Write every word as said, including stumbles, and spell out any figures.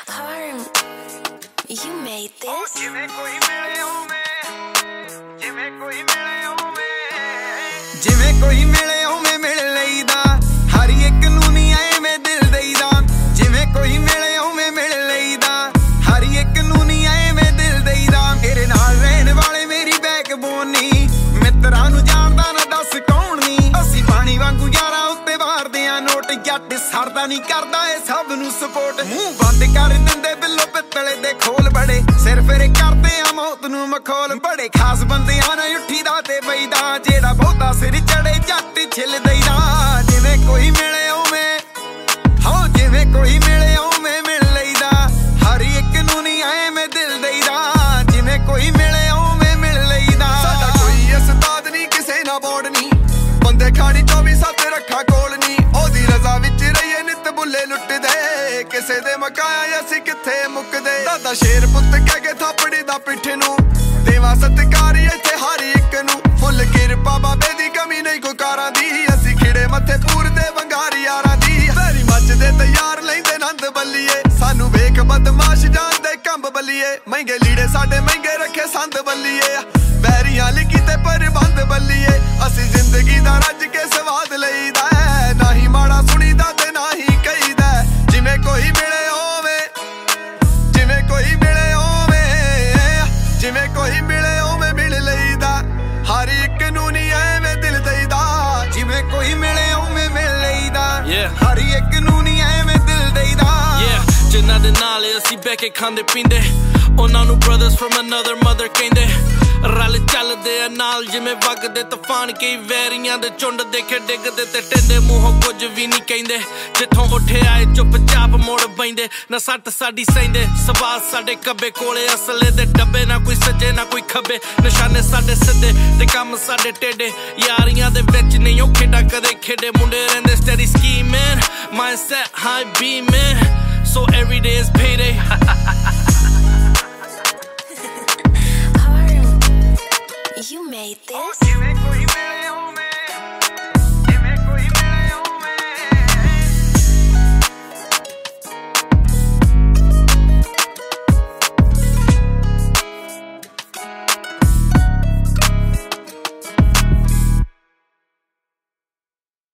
Harm, you made this? ਜਿਵੇਂ ਕੋਈ ਮਿਲੇ ਓਵੇਂ ਜਿਵੇਂ ਕੋਈ ਮਿਲੇ ਓਵੇਂ ਜਿਵੇਂ ਕੋਈ ਮਿਲੇ ਓਵੇਂ ਮਿਲ ਲਈਦਾ ਹਰ ਇੱਕ ਨੂੰ ਨਹੀਂ ਐਵੇਂ ਦਿਲ ਦੇਈਦਾ ਜਿਵੇਂ ਕੋਈ ਮਿਲੇ ਓਵੇਂ ਮਿਲ ਲਈਦਾ ਹਰ ਇੱਕ ਨੂੰ ਨਹੀਂ ਐਵੇਂ ਦਿਲ ਦੇਈਦਾ ਤੇਰੇ ਨਾਲ ਰਹਿਣ ਵਾਲੇ ਮੇਰੀ ਬੈਕਬੋਨ ਨੀ ਮਿੱਤਰਾਂ ਨੂੰ ਜਾਣਦਾ ਨਾ ਦੱਸ ਕੌਣ ਨੀ ਅਸੀਂ ਪਾਣੀ ਵਾਂਗੂ ਯਾਰਾਂ ਉੱਤੇ ਵਾਰਦੇ ਆ ਨੋਟ ਜੱਟ ਸਰਦਾ ਨਹੀਂ ਕਰਦਾ ਇਹ ਸਭ ਨੂੰ ਸਪੋਰਟ ਮੂੰਹ ਬੰਦ ਕਰ ਦਿੰਦੇ ਬਿੱਲੋ ਪਿੱਤਲੇ ਦੇ ਖੋਲ ਬੜੇ ਸਿਰ ਫੇਰੇ ਕਰਦੇ ਆ ਮੌਤ ਨੂੰ ਮਖੌਲ ਬੜੇ ਖਾਸ ਬੰਦਿਆਂ ਨਾਲ ਉੱਠੀ ਦਾ ਤੇ ਬਈਦਾ ਜਿਹੜਾ ਬਹੁਤਾ ਸਿਰ ਚੜੇ ਜੱਟ ਛਿੱਲ ਦਈਦਾ ਜਿਵੇਂ ਕੋਈ ਮਿਲੇ ਓਵੇਂ ਹਾਂ ਜਿਵੇਂ ਕੋਈ ਮਿਲੇ ਓਵੇਂ ਮਿਲ ਲਈਦਾ ਹਰ ਇੱਕ ਨੂੰ ਨਹੀਂ ਐਵੇਂ ਦਿਲ ਦਈਦਾ ਜਿਵੇਂ ਕੋਈ ਮਿਲੇ ਓਵੇਂ ਮਿਲ ਲਈਦਾ ਸਾਡਾ ਕੋਈ ਉਸਤਾਦ ਨਹੀਂ ਕਿਸੇ ਨਾਲ ਬੋੜ ਨਹੀਂ ਬੰਦੇ ਖਾਣੀ ਚੌਵੀ ਸੱਤ ਰੱਖਾ ਕੋਲ ਨਹੀਂ ਉਹਦੀ ਰਜ਼ਾ ਵਿੱਚ ਰਹੀਏ ਨਿਤ ਬੁੱਲੇ ਲੁੱਟਦੇ ਕਿਸੇ ਦੇ ਮਕਾਇਆ ਅਸੀਂ ਕਿੱਥੇ ਮੁੱਕਦੇ ਦਾਦਾ ਸ਼ੇਰ ਪੁੱਤ ਕਹਿ ਕੇ ਥਾਪੜੀ ਦਾ ਪਿੱਠ ਨੂੰ ਦੇਵਾ ਸਤਿਕਾਰੀ ਇੱਥੇ ਹਰ ਇੱਕ ਨੂੰ ਫੁੱਲ ਕਿਰਪਾ ਬਾਬੇ ਦੀ ਕਮੀ ਨਹੀਂ ਕੋਈ ਕਾਰਾਂ ਦੀ ਅਸੀਂ ਖਿੜੇ ਮੱਥੇ ਪੂਰਦੇ ਵੰਗਾਰੀ ਯਾਰਾਂ ਦੀ ਵੈਰੀ ਮੱਚਦੇ ਤੇ ਯਾਰ ਲੈਂਦੇ ਨੰਦ ਬੱਲੀਏ ਸਾਨੂੰ ਵੇਖ ਬਦਮਾਸ਼ ਜਾਂਦੇ ਕੰਬ ਬੱਲੀਏ ਮਹਿੰਗੇ ਲੀੜੇ ਸਾਡੇ ਮਹਿੰਗੇ ਰੱਖੇ ਸੰਦ ਬੱਲੀਏ ਵੈਰੀਆਂ ਲਿਖੀ ਤੇ ਪ੍ਰਬੰਧ ਬੱਲੀਏ ਅਸੀਂ ਜ਼ਿੰਦਗੀ ਦਾ ਰੱਜ ਕੇ ਸਵਾਦ ਲਈਦਾ ਨਾ ਹੀ ਮਾੜਾ ਸੁਣੀਦਾ ਤੇ ਨਾ ਹੀ ਕਹੀਦਾ ਜਿਵੇਂ ਕੋਈ ਮਿਲੇ ਓਵੇਂ ਜਿਵੇਂ ਕੋਈ ਮਿਲੇ ਓਵੇਂ ਜਿਵੇਂ ਕੋਈ ਮਿਲੇ ਓਵੇਂ ਮਿਲ ਲਈਦਾ ਹਰ ਇੱਕ ਨੂੰ ਨਹੀਂ ਐਵੇਂ ਦਿਲ ਦੇਈਦਾ ਜਿਵੇਂ ਕੋਈ ਮਿਲੇ ਓਵੇਂ ਮਿਲ ਲਈਦਾ ਹਰ ਇੱਕ ਨੂੰ ਨਹੀਂ ਐਵੇਂ ਦਿਲ ਦੇਈਦਾ ਜਿਨ੍ਹਾਂ ਦੇ ਨਾਲ ਅਸੀਂ ਬਹਿ ਕੇ ਖਾਂਦੇ ਪੀਂਦੇ ਉਹਨਾਂ ਨੂੰ brothers from another mother ਕਹਿੰਦੇ ਰਲ ਚੱਲਦੇ ਆ ਨਾਲ ਜਿਵੇਂ ਵਗਦੇ ਤੂਫਾਨ ਕਈ ਵੈਰੀਆਂ ਦੇ ਝੁੰਡ ਦੇਖੇ ਡਿੱਗਦੇ ਤੇ ਟਿੰਡੇ ਮੂੰਹੋਂ ਕੁਝ ਵੀ ਨਹੀਂ ਕਹਿੰਦੇ ਜਿੱਥੋਂ ਉੱਠੇ ਆਏ ਚੁੱਪਚਾਪ ਮੁੜ ਬੈਂਦੇ ਨਾ ਸੱਟ ਸਾਡੀ ਸਹਿੰਦੇ ਸਵਾਲ ਸਾਡੇ ਕੱਬੇ ਕੋਲੇ ਅਸਲੇ ਦੇ ਡੱਬੇ ਨਾ ਕੋਈ ਸੱਜੇ ਨਾ ਕੋਈ ਖੱਬੇ ਨਿਸ਼ਾਨੇ ਸਾਡੇ ਸਿੱਧੇ ਤੇ ਕੰਮ ਸਾਡੇ ਟੇਢੇ ਯਾਰੀਆਂ ਦੇ ਵਿੱਚ ਨਹੀਂ ਉਹ ਖੇਡਾਂ ਕਦੇ ਖੇਡੇ ਮੁੰਡੇ ਰਹਿੰਦੇ steady scheming mindset high beaming so every day is payday Harm, you made this?